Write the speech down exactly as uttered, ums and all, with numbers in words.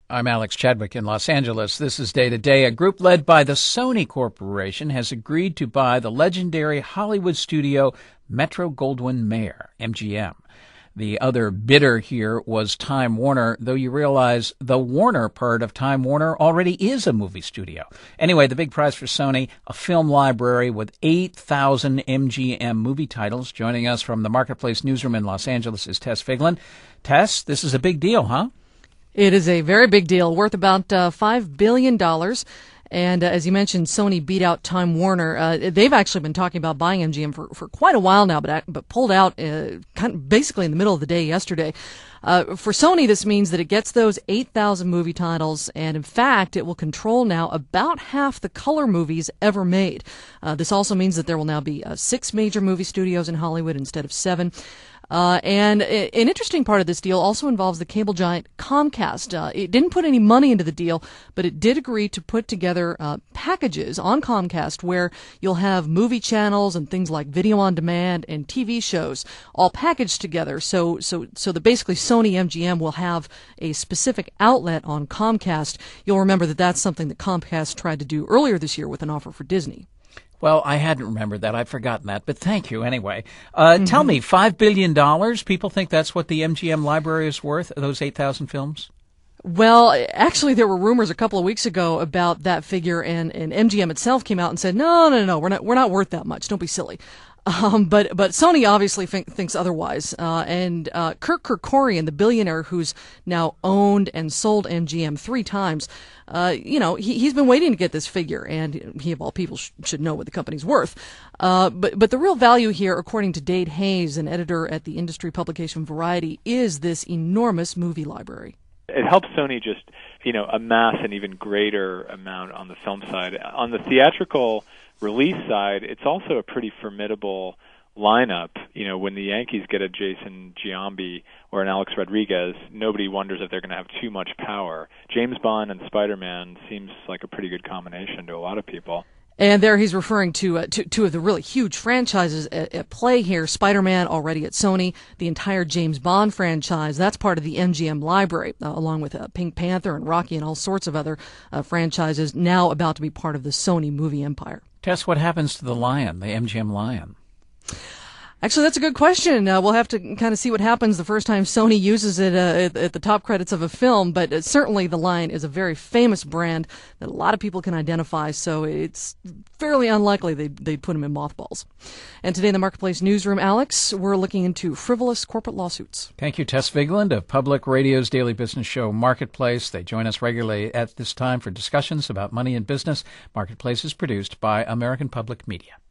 I'm Alex Chadwick in Los Angeles. This is Day to Day. A group led by the Sony Corporation has agreed to buy the legendary Hollywood studio Metro-Goldwyn-Mayer, M G M. The other bidder here was Time Warner, though you realize the Warner part of Time Warner already is a movie studio. Anyway, the big prize for Sony, a film library with eight thousand M G M movie titles. Joining us from the Marketplace newsroom in Los Angeles is Tess Figlin. Tess, this is a big deal, huh? It is a very big deal, worth about uh, five billion dollars. And uh, as you mentioned, Sony beat out Time Warner. Uh, they've actually been talking about buying M G M for, for quite a while now, but but pulled out uh, kind of basically in the middle of the day yesterday. Uh, for Sony, this means that it gets those eight thousand movie titles, and in fact, it will control now about half the color movies ever made. Uh, this also means that there will now be uh, six major movie studios in Hollywood instead of seven. Uh, and an interesting part of this deal also involves the cable giant Comcast. Uh, it didn't put any money into the deal, but it did agree to put together uh, packages on Comcast where you'll have movie channels and things like video on demand and T V shows all packaged together. So, so, so that basically Sony M G M will have a specific outlet on Comcast. You'll remember that that's something that Comcast tried to do earlier this year with an offer for Disney. Well, I hadn't remembered that. I'd forgotten that, but thank you anyway. Uh, Mm-hmm. Tell me, five billion dollars, people think that's what the M G M library is worth, those eight thousand films? Well, actually, there were rumors a couple of weeks ago about that figure, and, and M G M itself came out and said, no, no, no, we're not, we're not worth that much. Don't be silly. Um, but but Sony obviously think, thinks otherwise. Uh, and uh, Kirk Kerkorian, the billionaire who's now owned and sold M G M three times, uh, you know, he, he's been waiting to get this figure, and he of all people sh- should know what the company's worth. Uh, but but the real value here, according to Dade Hayes, an editor at the industry publication Variety, is this enormous movie library. It helps Sony just, you know, amass an even greater amount on the film side. On the theatrical release side, it's also a pretty formidable lineup. You know, when the Yankees get a Jason Giambi or an Alex Rodriguez, nobody wonders if they're going to have too much power. James Bond and Spider-Man seems like a pretty good combination to a lot of people. And there he's referring to uh, to two of the really huge franchises at, at play here. Spider-Man already at Sony, the entire James Bond franchise, that's part of the M G M library, uh, along with uh, Pink Panther and Rocky and all sorts of other uh, franchises now about to be part of the Sony movie empire. Tess, what happens to the Lion, the M G M Lion? Actually, that's a good question. Uh, we'll have to kind of see what happens the first time Sony uses it uh, at, at the top credits of a film, but uh, certainly the Lion is a very famous brand that a lot of people can identify, so it's fairly unlikely they'd, they'd put him in mothballs. And today in the Marketplace newsroom, Alex, we're looking into frivolous corporate lawsuits. Thank you, Tess Figlin of Public Radio's daily business show Marketplace. They join us regularly at this time for discussions about money and business. Marketplace is produced by American Public Media.